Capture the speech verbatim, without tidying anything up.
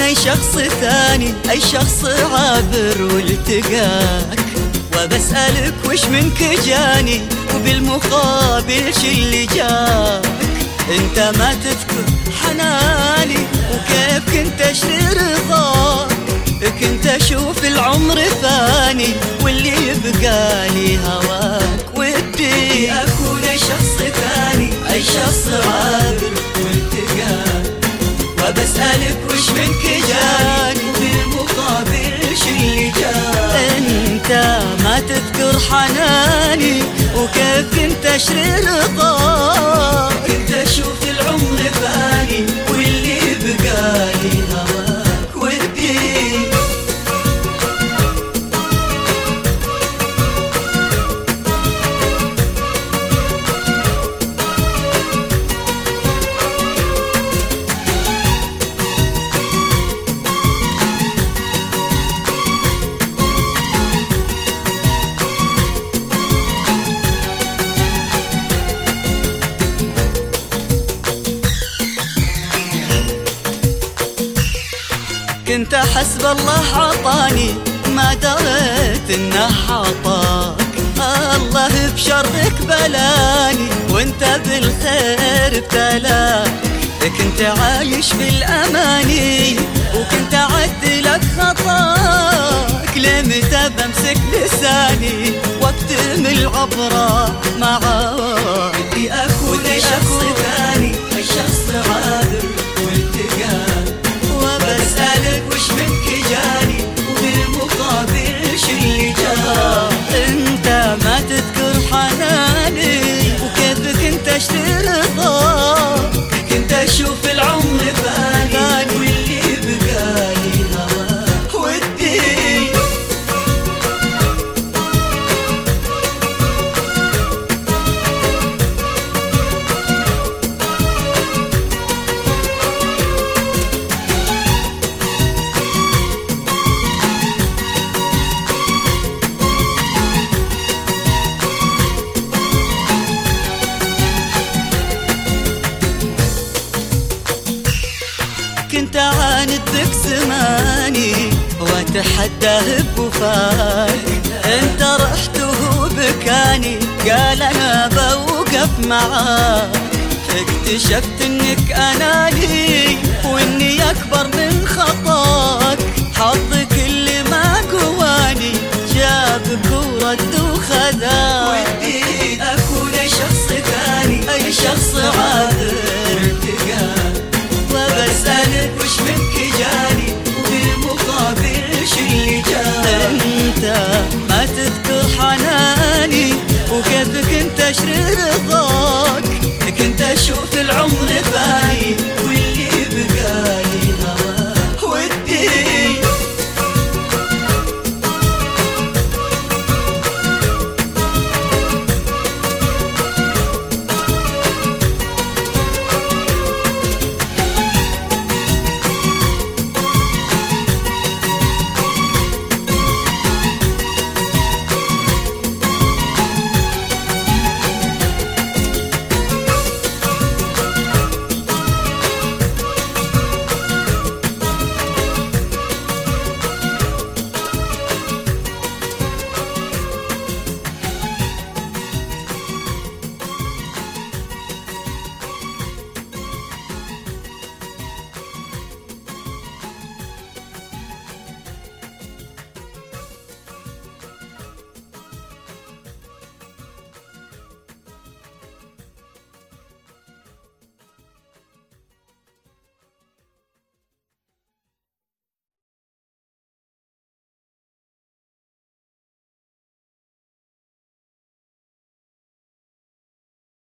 أي شخص ثاني، أي شخص عابر والتقاك، وبسألك وش منك جاني وبالمقابل شي اللي جاك. انت ما تذكر حناني وكيف كنت اشري رضاك، كنت اشوف العمر فاني واللي يبقالي هواك. ودي اكون اي شخص ثاني، اي شخص عابر والتقاك، وبسألك وش منك جاني وبالمقابل شي اللي جاك. انت ما تذكر حناني وكيف كنت اشري رضاك، كنت اشوف العمر فاني واللي بقالي هواك. ودي كنت حسب الله عطاني ما دريت انه عطاك. الله بشرك بلاني وانت بالخير ابتلاك. كنت عايش بالاماني وكنت اعدلك خطاك. لمتى بمسك لساني واكتم العبرة معاك. بدي اكون اي شخص ثاني، اي شخص عابر والتقاك، وبسألك وش منك جاني وبالمقابل شي اللي جاك. انت ما تذكر حناني وكيف كنت اشتري رضاك، كنت اشوف العمر فاني واللي بقالي هواك. ودي كنت أعاند بك زماني وأتحداه بوفاك. انت رحت وهو بكاني قال أنا بوقف معاك. اكتشفت انك أناني واني أكبر من خطاك. حظك اللي ما قواني جابك ورد وخذاك. ودي أكون أي شخص ثاني، أي شخص عابر